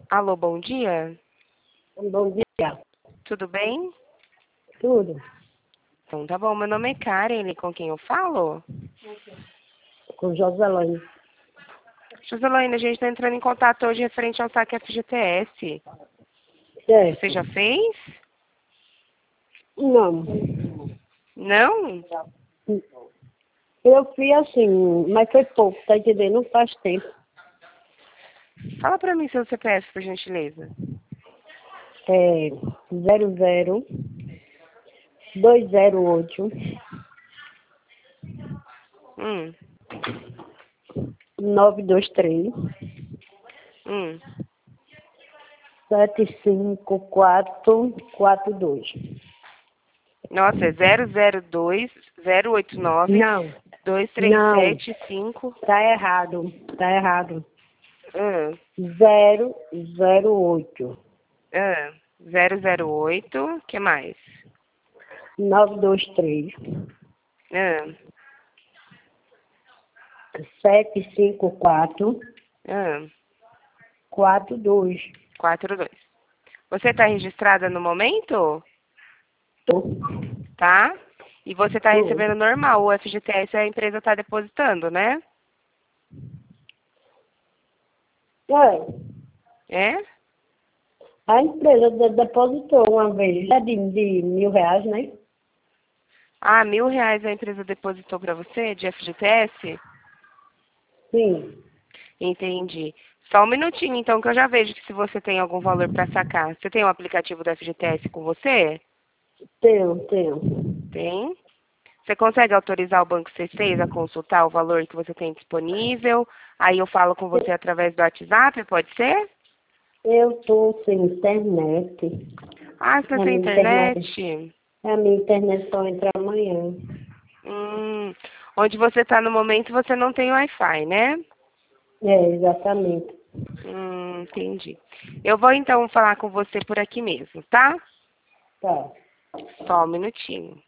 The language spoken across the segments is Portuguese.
Alô, bom dia. Bom dia. Tudo bem? Tudo. Então tá bom. Meu nome é Karen, com quem eu falo? Com Joselane. Joselaine, a gente está entrando em contato hoje referente ao saque FGTS. Certo. Você já fez? Não. Não? Eu fui assim, mas foi pouco, tá entendendo? Não faz tempo. Fala pra mim seu CPF, por gentileza. É 00208 Hum, 923 hum. 75442. Nossa, é 002 089 Não, não, 2375. tá errado. Tá errado. Ah, 008 ah, 008, que mais? 923 Ah, 754 ah, 42. 42. Você está registrada no momento? Tô. Tá? E você está Tô. recebendo normal, o FGTS a empresa está depositando, né? É, É? a empresa depositou uma vez, é de R$ 1.000, né? Ah, R$ 1.000 a empresa depositou para você de FGTS? Sim, Entendi. Só um minutinho, então, que eu já vejo que se você tem algum valor para sacar. Você tem o aplicativo do FGTS com você? tenho. Tem. Você consegue autorizar o Banco C6 a consultar o valor que você tem disponível? Aí eu falo com você através do WhatsApp, pode ser? Eu tô sem internet. Ah, você A tem minha internet, internet? a minha internet só entra amanhã. Hum, onde você está no momento, você não tem Wi-Fi, né? É, exatamente. Entendi. Eu vou então falar com você por aqui mesmo, tá? Tá. Só um minutinho.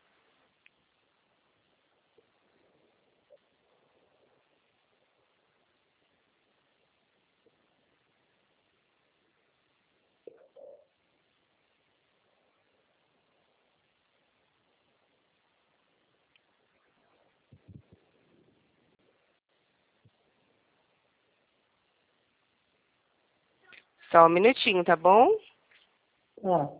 Só um minutinho, tá bom? Tá.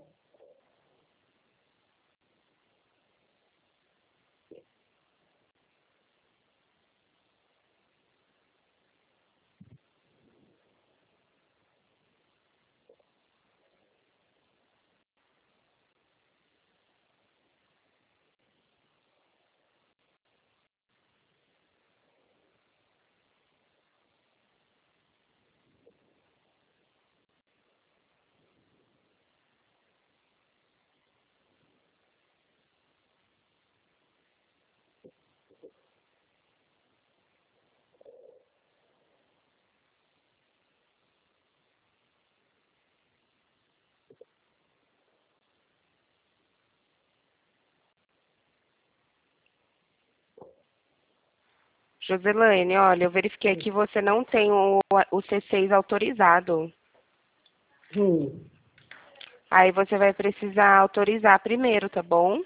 Joselaine, olha, eu verifiquei que você não tem o C6 autorizado. Hum. Aí você vai precisar autorizar primeiro, tá bom?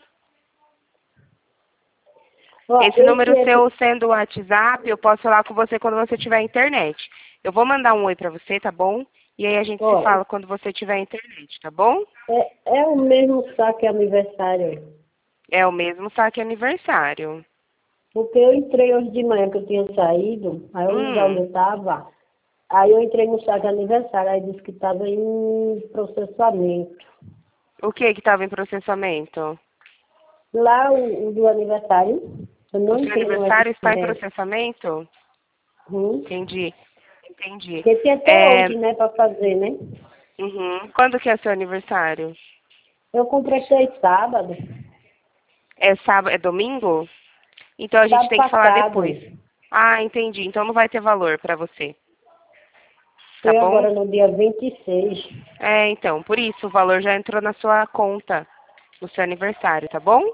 Ó, Esse número seu sendo o WhatsApp, eu posso falar com você quando você tiver internet. Eu vou mandar um oi pra você, tá bom? E aí a gente se ó, fala quando você tiver internet, tá bom? é o mesmo saque aniversário. É o mesmo saque aniversário. Porque eu entrei hoje de manhã que eu tinha saído, aí o lugar onde Hum, eu estava, aí eu entrei no saque aniversário, aí disse que estava em processamento. o que estava em processamento? Lá o do aniversário, eu O não seu entrei no aniversário está em FGTS. processamento? Uhum. Entendi, entendi. Porque tinha até É, hoje, né, para fazer, né? Quando que é seu aniversário? Eu completei sábado, É sábado, é domingo? Então a gente sábado tem que falar passado. depois. Ah, entendi. Então não vai ter valor para você, tá Foi bom? agora no dia 26. É, então, por isso o valor já entrou na sua conta no seu aniversário, tá bom?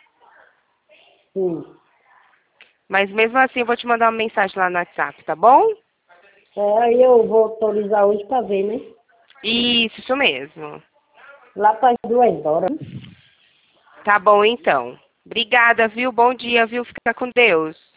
Sim. Mas mesmo assim eu vou te mandar uma mensagem lá no WhatsApp, tá bom? É, aí eu vou autorizar hoje para ver, né? Isso mesmo. Lá para as 2 horas. Tá bom, então. Obrigada, viu? Bom dia, viu? Fica com Deus.